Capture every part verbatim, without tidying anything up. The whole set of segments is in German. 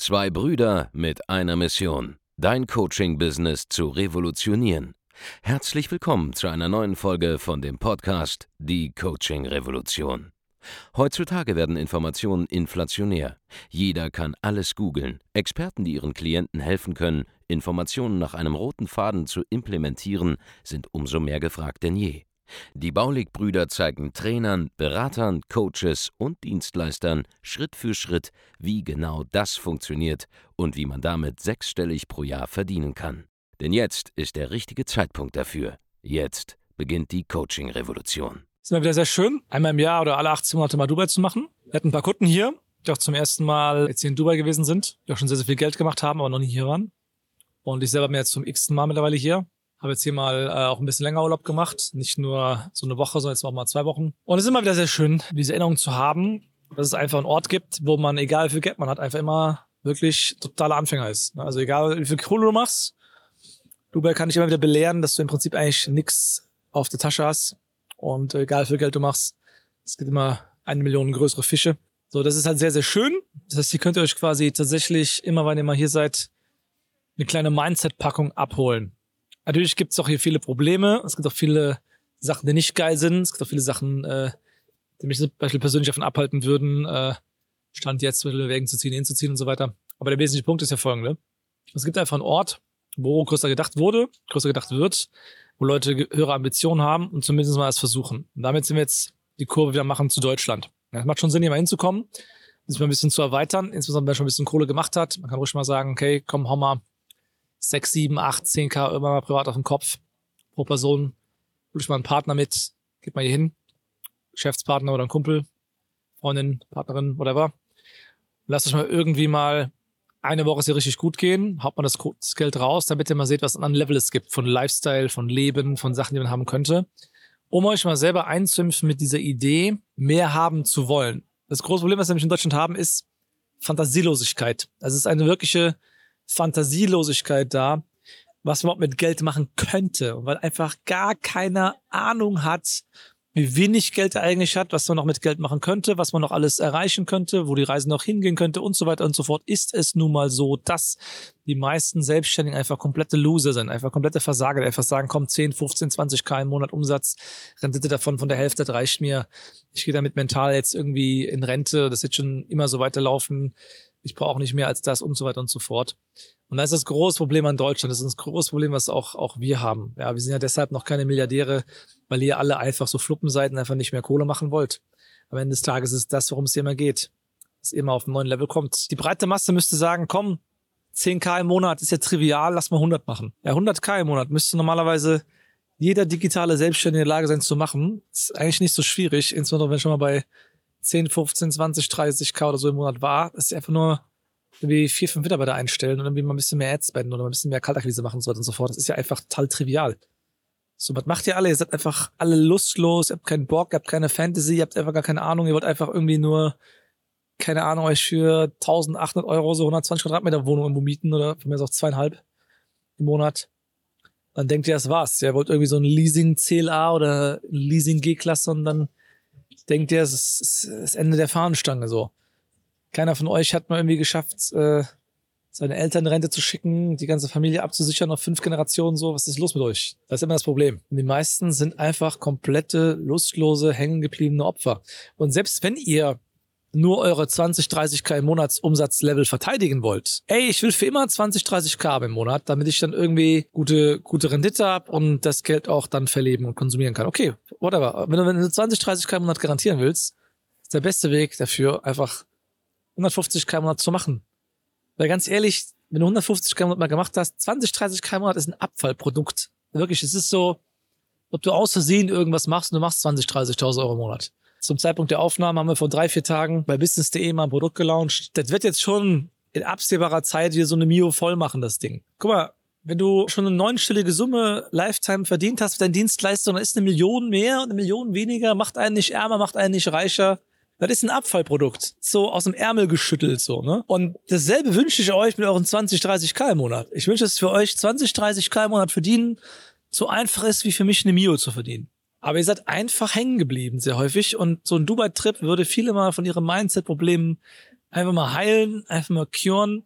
Zwei Brüder mit einer Mission, dein Coaching-Business zu revolutionieren. Herzlich willkommen zu einer neuen Folge von dem Podcast Die Coaching-Revolution. Heutzutage werden Informationen inflationär. Jeder kann alles googeln. Experten, die ihren Klienten helfen können, Informationen nach einem roten Faden zu implementieren, sind umso mehr gefragt denn je. Die Baulig-Brüder zeigen Trainern, Beratern, Coaches und Dienstleistern Schritt für Schritt, wie genau das funktioniert und wie man damit sechsstellig pro Jahr verdienen kann. Denn jetzt ist der richtige Zeitpunkt dafür. Jetzt beginnt die Coaching-Revolution. Es ist immer wieder sehr schön, einmal im Jahr oder alle achtzehn Monate mal Dubai zu machen. Wir hatten ein paar Kunden hier, die auch zum ersten Mal jetzt hier in Dubai gewesen sind, die auch schon sehr, sehr viel Geld gemacht haben, aber noch nie hier waren. Und ich selber bin jetzt zum x-ten Mal mittlerweile hier. Habe jetzt hier mal äh, auch ein bisschen länger Urlaub gemacht. Nicht nur so eine Woche, sondern jetzt auch mal zwei Wochen. Und es ist immer wieder sehr schön, diese Erinnerung zu haben, dass es einfach einen Ort gibt, wo man, egal wie viel Geld man hat, einfach immer wirklich totaler Anfänger ist. Also egal wie viel Kohle du machst, Dubai kann dich immer wieder belehren, dass du im Prinzip eigentlich nichts auf der Tasche hast. Und egal wie viel Geld du machst, es gibt immer eine Million größere Fische. So, das ist halt sehr, sehr schön. Das heißt, hier könnt ihr euch quasi tatsächlich immer, wenn ihr mal hier seid, eine kleine Mindset-Packung abholen. Natürlich gibt es auch hier viele Probleme. Es gibt auch viele Sachen, die nicht geil sind. Es gibt auch viele Sachen, äh, die mich zum Beispiel persönlich davon abhalten würden, äh, Stand jetzt zum Beispiel Wägen zu ziehen, hinzuziehen und so weiter. Aber der wesentliche Punkt ist ja folgende. Es gibt einfach einen Ort, wo größer gedacht wurde, größer gedacht wird, wo Leute höhere Ambitionen haben und zumindest mal es versuchen. Und damit sind wir jetzt die Kurve wieder machen zu Deutschland. Es macht schon Sinn, hier mal hinzukommen, sich mal ein bisschen zu erweitern, insbesondere wenn man schon ein bisschen Kohle gemacht hat. Man kann ruhig mal sagen, okay, komm, hau mal sechs, sieben, acht, zehn K irgendwann mal privat auf den Kopf pro Person. Hol ich mal einen Partner mit, geht mal hier hin. Geschäftspartner oder ein Kumpel, Freundin, Partnerin, whatever. Lasst euch mal irgendwie mal eine Woche hier richtig gut gehen. Haut mal das, das Geld raus, damit ihr mal seht, was an Level es gibt. Von Lifestyle, von Leben, von Sachen, die man haben könnte. Um euch mal selber einzuimpfen mit dieser Idee, mehr haben zu wollen. Das große Problem, was wir nämlich in Deutschland haben, ist Fantasielosigkeit. Also es ist eine wirkliche Fantasielosigkeit da, was man überhaupt mit Geld machen könnte. Und weil einfach gar keine Ahnung hat, wie wenig Geld er eigentlich hat, was man noch mit Geld machen könnte, was man noch alles erreichen könnte, wo die Reise noch hingehen könnte und so weiter und so fort, ist es nun mal so, dass die meisten Selbstständigen einfach komplette Loser sind, einfach komplette Versager, die einfach sagen, komm, zehn, fünfzehn, zwanzig K im Monat Umsatz, Rendite davon von der Hälfte, das reicht mir. Ich gehe damit mental jetzt irgendwie in Rente, das wird schon immer so weiterlaufen. Ich brauche nicht mehr als das und so weiter und so fort. Und das ist das große Problem an Deutschland. Das ist das große Problem, was auch, auch wir haben. Ja, wir sind ja deshalb noch keine Milliardäre, weil ihr alle einfach so Fluppen seid und einfach nicht mehr Kohle machen wollt. Am Ende des Tages ist das, worum es hier immer geht. Dass ihr immer auf einen neuen Level kommt. Die breite Masse müsste sagen, komm, zehn K im Monat ist ja trivial, lass mal hundert machen. Ja, hundert K im Monat müsste normalerweise jeder digitale Selbstständige in der Lage sein zu machen. Ist eigentlich nicht so schwierig, insbesondere wenn schon mal bei zehn, fünfzehn, zwanzig, dreißig K oder so im Monat war, dass ihr einfach nur irgendwie vier, fünf Mitarbeiter einstellen und irgendwie mal ein bisschen mehr Ads spenden oder mal ein bisschen mehr Kaltakquise machen sollt und so fort. Das ist ja einfach total trivial. So, was macht ihr alle? Ihr seid einfach alle lustlos, ihr habt keinen Bock, ihr habt keine Fantasy, ihr habt einfach gar keine Ahnung, ihr wollt einfach irgendwie nur, keine Ahnung, euch für eintausendachthundert Euro so hundertzwanzig Quadratmeter Wohnung irgendwo mieten oder von mir aus auch zweieinhalb im Monat. Dann denkt ihr, das war's. Ihr wollt irgendwie so ein Leasing-C L A oder Leasing-G-Klasse und dann denkt ihr, es ist das Ende der Fahnenstange so. Keiner von euch hat mal irgendwie geschafft, äh, seine Eltern in Rente zu schicken, die ganze Familie abzusichern auf fünf Generationen so. Was ist los mit euch? Das ist immer das Problem. Und die meisten sind einfach komplette, lustlose, hängengebliebene Opfer. Und selbst wenn ihr nur eure zwanzig, dreißig K im Monatsumsatzlevel verteidigen wollt, ey, ich will für immer zwanzig, dreißig K im Monat, damit ich dann irgendwie gute, gute Rendite habe und das Geld auch dann verleben und konsumieren kann. Okay, whatever. Wenn du, wenn du zwanzig, dreißig K im Monat garantieren willst, ist der beste Weg dafür, einfach hundertfünfzig K im Monat zu machen. Weil ganz ehrlich, wenn du hundertfünfzig K im Monat mal gemacht hast, zwanzig, dreißig K im Monat ist ein Abfallprodukt. Wirklich, es ist so, ob du aus Versehen irgendwas machst und du machst zwanzig, dreißigtausend Euro im Monat. Zum Zeitpunkt der Aufnahme haben wir vor drei, vier Tagen bei business punkt de mal ein Produkt gelauncht. Das wird jetzt schon in absehbarer Zeit wieder so eine Mio voll machen, das Ding. Guck mal, wenn du schon eine neunstellige Summe Lifetime verdient hast für deine Dienstleistung, dann ist eine Million mehr und eine Million weniger, macht einen nicht ärmer, macht einen nicht reicher. Das ist ein Abfallprodukt. So aus dem Ärmel geschüttelt, so, ne? Und dasselbe wünsche ich euch mit euren zwanzig, dreißig K im Monat. Ich wünsche, dass für euch zwanzig, dreißig K im Monat verdienen so einfach ist, wie für mich eine Mio zu verdienen. Aber ihr seid einfach hängen geblieben, sehr häufig. Und so ein Dubai-Trip würde viele mal von ihren Mindset-Problemen einfach mal heilen, einfach mal curen.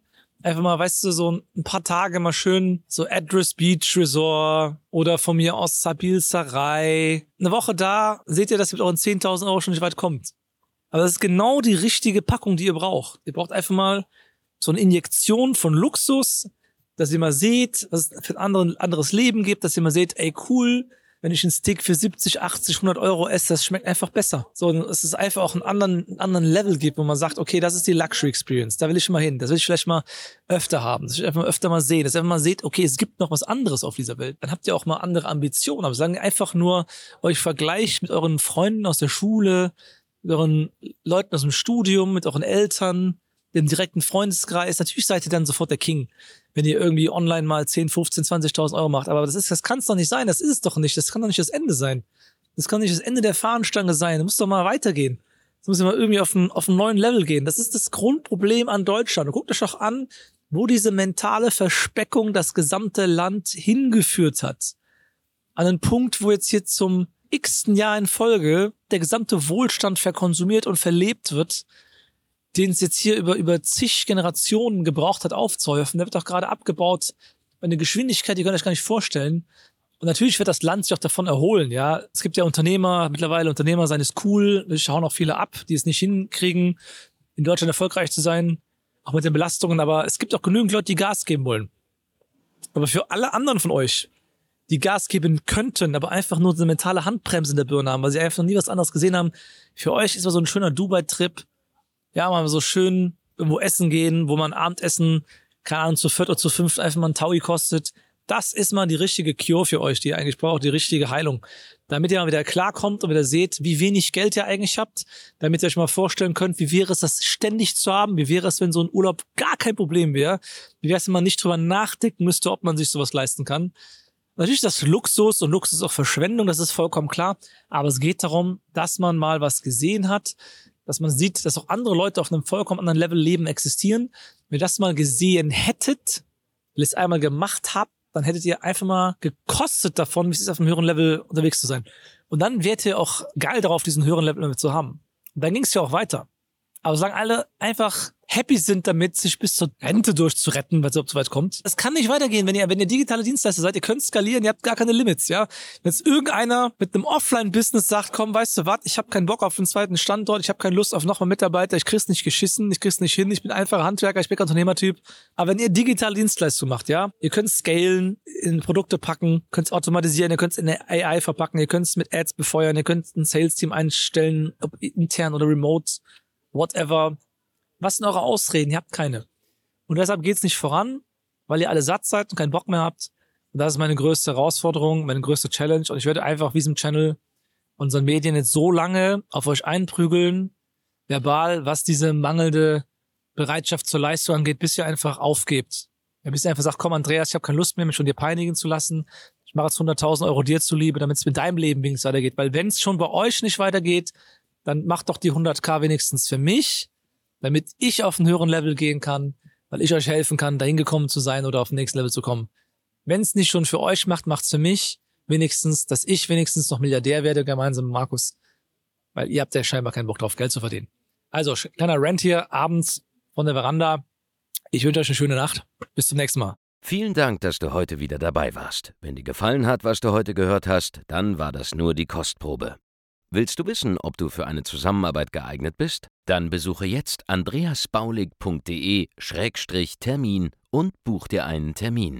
Einfach mal, weißt du, so ein paar Tage mal schön so Address Beach Resort oder von mir aus Sabil Sarai. Eine Woche da, seht ihr, dass ihr mit euren zehntausend Euro schon nicht weit kommt. Aber das ist genau die richtige Packung, die ihr braucht. Ihr braucht einfach mal so eine Injektion von Luxus, dass ihr mal seht, was es für ein anderen, anderes Leben gibt, dass ihr mal seht, ey cool, wenn ich einen Steak für siebzig, achtzig, hundert Euro esse, das schmeckt einfach besser. So, dass es einfach auch einen anderen, einen anderen Level gibt, wo man sagt, okay, das ist die Luxury Experience, da will ich mal hin, das will ich vielleicht mal öfter haben, das will ich einfach mal öfter mal sehen, dass ihr einfach mal seht, okay, es gibt noch was anderes auf dieser Welt. Dann habt ihr auch mal andere Ambitionen, aber sagen einfach nur, euch vergleicht mit euren Freunden aus der Schule, mit euren Leuten aus dem Studium, mit euren Eltern, dem direkten Freundeskreis. Natürlich seid ihr dann sofort der King, wenn ihr irgendwie online mal zehn, fünfzehn, zwanzigtausend Euro macht. Aber das ist, das kann es doch nicht sein. Das ist es doch nicht. Das kann doch nicht das Ende sein. Das kann nicht das Ende der Fahnenstange sein. Du musst doch mal weitergehen. Das muss ja mal irgendwie auf einen, auf einen neuen Level gehen. Das ist das Grundproblem an Deutschland. Und guckt euch doch an, wo diese mentale Verspeckung das gesamte Land hingeführt hat. An einen Punkt, wo jetzt hier zum x-ten Jahr in Folge der gesamte Wohlstand verkonsumiert und verlebt wird, den es jetzt hier über, über zig Generationen gebraucht hat aufzuhäufen. Der wird doch gerade abgebaut bei einer Geschwindigkeit, die könnt ihr euch gar nicht vorstellen. Und natürlich wird das Land sich auch davon erholen, ja. Es gibt ja Unternehmer, mittlerweile Unternehmer sein ist cool, wir schauen auch viele ab, die es nicht hinkriegen, in Deutschland erfolgreich zu sein, auch mit den Belastungen, aber es gibt auch genügend Leute, die Gas geben wollen. Aber für alle anderen von euch, die Gas geben könnten, aber einfach nur eine mentale Handbremse in der Birne haben, weil sie einfach noch nie was anderes gesehen haben, für euch ist mal so ein schöner Dubai-Trip, ja, mal so schön irgendwo essen gehen, wo man Abendessen, keine Ahnung, zu viert oder zu fünft einfach mal ein Taui kostet. Das ist mal die richtige Cure für euch, die ihr eigentlich braucht, die richtige Heilung. Damit ihr mal wieder klarkommt und wieder seht, wie wenig Geld ihr eigentlich habt. Damit ihr euch mal vorstellen könnt, wie wäre es, das ständig zu haben. Wie wäre es, wenn so ein Urlaub gar kein Problem wäre. Wie wäre es, wenn man nicht drüber nachdenken müsste, ob man sich sowas leisten kann. Natürlich ist das Luxus und Luxus ist auch Verschwendung, das ist vollkommen klar. Aber es geht darum, dass man mal was gesehen hat, dass man sieht, dass auch andere Leute auf einem vollkommen anderen Level Leben existieren. Wenn ihr das mal gesehen hättet, wenn ihr es einmal gemacht habt, dann hättet ihr einfach mal gekostet davon, wie es ist, auf einem höheren Level unterwegs zu sein. Und dann wärt ihr auch geil darauf, diesen höheren Level zu haben. Und dann ging es ja auch weiter. Aber solange alle einfach happy sind damit, sich bis zur Rente durchzuretten, weil es überhaupt so weit kommt. Es kann nicht weitergehen, wenn ihr, wenn ihr digitale Dienstleister seid, ihr könnt skalieren, ihr habt gar keine Limits, ja. Wenn jetzt irgendeiner mit einem Offline-Business sagt, komm, weißt du was, ich habe keinen Bock auf einen zweiten Standort, ich habe keine Lust auf nochmal Mitarbeiter, ich krieg's nicht geschissen, ich krieg's nicht hin, ich bin einfacher Handwerker, ich bin kein Unternehmertyp. Aber wenn ihr digitale Dienstleistung macht, ja, ihr könnt scalen, in Produkte packen, könnt es automatisieren, ihr könnt es in eine A I verpacken, ihr könnt es mit Ads befeuern, ihr könnt ein Sales-Team einstellen, ob intern oder remote, whatever. Was sind eure Ausreden? Ihr habt keine. Und deshalb geht's nicht voran, weil ihr alle satt seid und keinen Bock mehr habt. Und das ist meine größte Herausforderung, meine größte Challenge. Und ich werde einfach auf diesem Channel unseren Medien jetzt so lange auf euch einprügeln, verbal, was diese mangelnde Bereitschaft zur Leistung angeht, bis ihr einfach aufgebt. Ja, bis ihr einfach sagt, komm Andreas, ich habe keine Lust mehr, mich von dir peinigen zu lassen. Ich mache jetzt hunderttausend Euro dir zuliebe, damit es mit deinem Leben wenigstens weitergeht. Weil wenn es schon bei euch nicht weitergeht, dann macht doch die hunderttausend wenigstens für mich, damit ich auf einen höheren Level gehen kann, weil ich euch helfen kann, dahin gekommen zu sein oder auf den nächsten Level zu kommen. Wenn es nicht schon für euch macht, macht's für mich wenigstens, dass ich wenigstens noch Milliardär werde, gemeinsam mit Markus. Weil ihr habt ja scheinbar keinen Bock drauf, Geld zu verdienen. Also, kleiner Rant hier, abends von der Veranda. Ich wünsche euch eine schöne Nacht. Bis zum nächsten Mal. Vielen Dank, dass du heute wieder dabei warst. Wenn dir gefallen hat, was du heute gehört hast, dann war das nur die Kostprobe. Willst du wissen, ob du für eine Zusammenarbeit geeignet bist? Dann besuche jetzt andreasbaulig.de Schrägstrich Termin und buch dir einen Termin.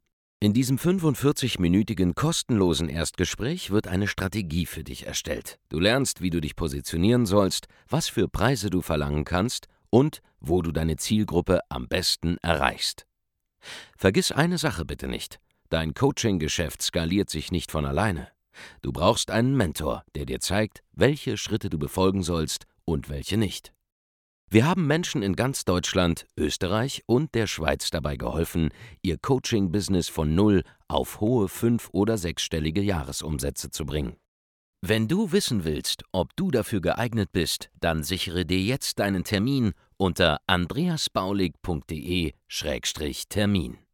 In diesem fünfundvierzig-minütigen kostenlosen Erstgespräch wird eine Strategie für dich erstellt. Du lernst, wie du dich positionieren sollst, was für Preise du verlangen kannst und wo du deine Zielgruppe am besten erreichst. Vergiss eine Sache bitte nicht: Dein Coaching-Geschäft skaliert sich nicht von alleine. Du brauchst einen Mentor, der dir zeigt, welche Schritte du befolgen sollst und welche nicht. Wir haben Menschen in ganz Deutschland, Österreich und der Schweiz dabei geholfen, ihr Coaching-Business von null auf hohe fünf- oder sechsstellige Jahresumsätze zu bringen. Wenn du wissen willst, ob du dafür geeignet bist, dann sichere dir jetzt deinen Termin unter andreasbaulig.de Schrägstrich Termin.